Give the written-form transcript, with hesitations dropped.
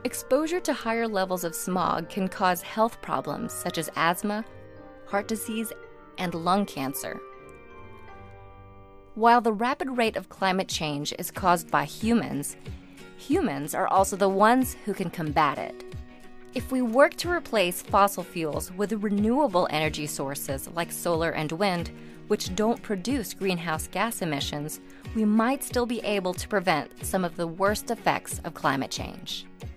Exposure to higher levels of smog can cause health problems such as asthma, heart disease, and lung cancer. While the rapid rate of climate change is caused by humans, humans are also the ones who can combat it. If we work to replace fossil fuels with renewable energy sources like solar and wind, which don't produce greenhouse gas emissions, we might still be able to prevent some of the worst effects of climate change.